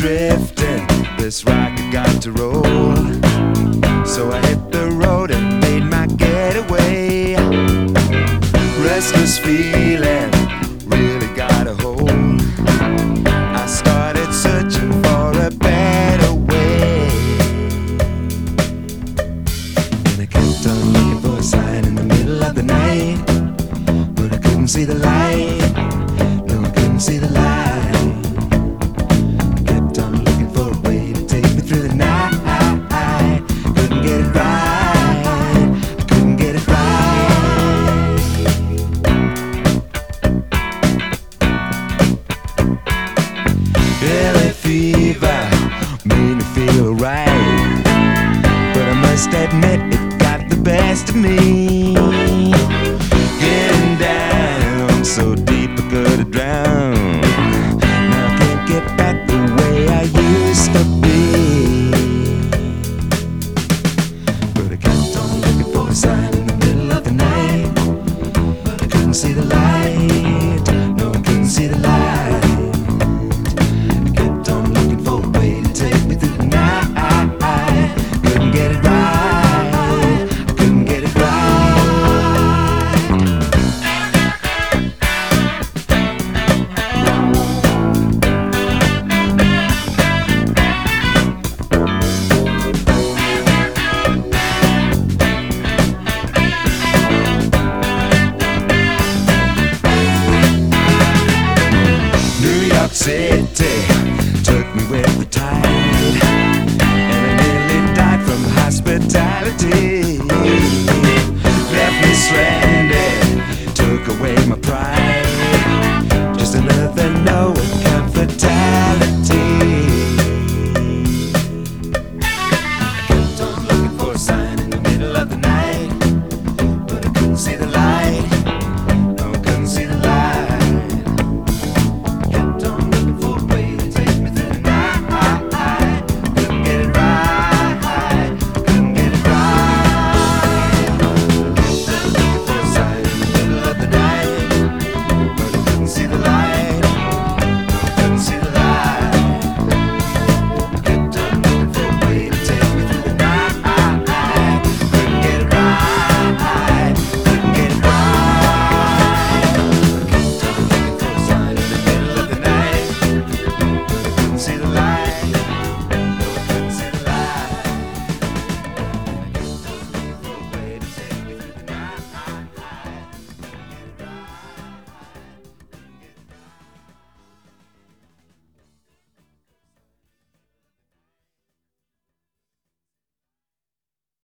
drifting, this rocket got to roll. So I hit the road and made my getaway. Restless feeling really got a hold. I started searching for a better way, and I kept on looking for a sign in the middle of the night, but I couldn't see the light. No, I couldn't see the light. I kept on looking for a way to take me through the night. Couldn't get it right. I couldn't get it right. LA fever made me feel right, but I must admit it got the best of me.